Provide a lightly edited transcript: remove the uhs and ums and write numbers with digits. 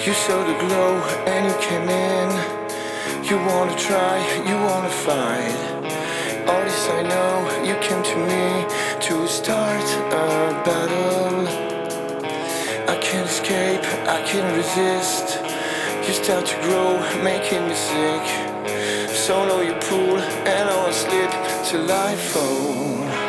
You saw the glow and you came in. You wanna try, you wanna fight. All this I know, you came to me to start a battle. I can't escape, I can't resist. You start to grow, making me sick. So low you pull and I will slip till I fall.